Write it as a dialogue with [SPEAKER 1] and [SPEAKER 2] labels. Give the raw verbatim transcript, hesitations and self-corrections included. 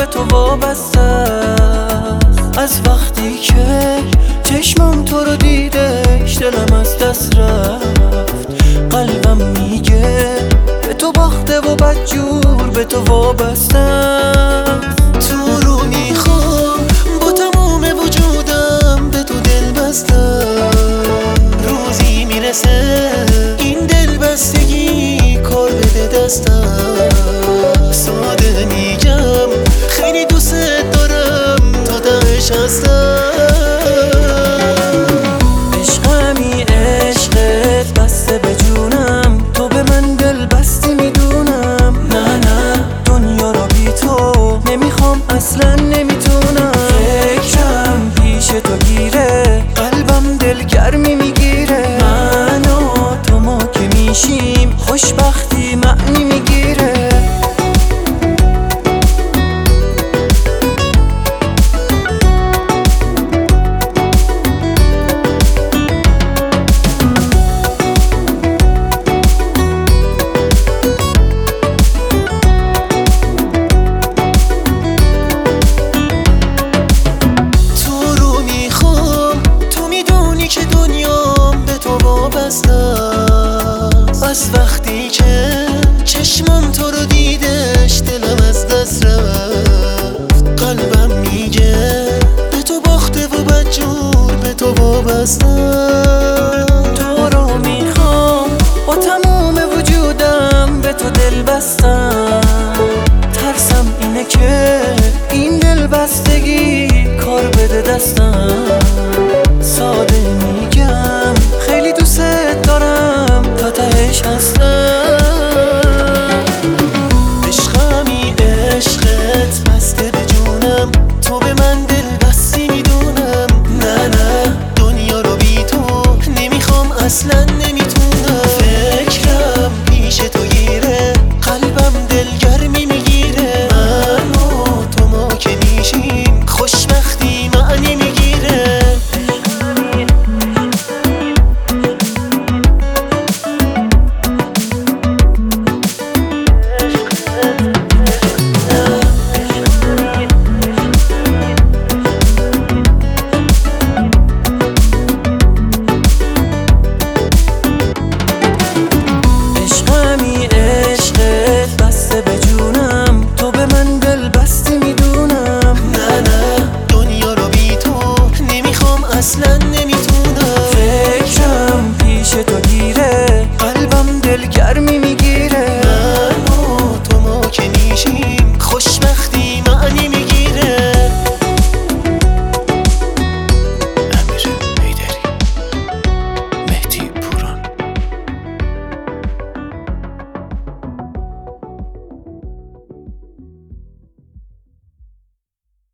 [SPEAKER 1] به تو وابسته است. از وقتی که چشمم تو رو دیدش دلم از دست رفت. قلبم میگه به تو باخته و بدجور به تو وابسته است. تو رو میخوام با تمام وجودم به تو دل بستم. روزی میرسه این دل بستگی کار بده دستم. ساده میگم خیلی دوست دارم تا دهش هستم. عشقمی عشقت بسته به جونم، تو به من دل بستی میدونم. نه نه دنیا رو بی تو نمیخوام اصلا نمیتونم. فکرم پیش تو گیره قلبم دل گرمی میگیره. من و تو ما که میشیم خوشبختی معنی میگیره. از وقتی که چشمم تو رو دیدش دلم از دست رفت. قلبم میگه به تو باخته و بدجور به تو وابستم. تو رو میخوام با تمام وجودم به تو دل بستم. ترسم اینه که این دل بستگی کار بده دستم.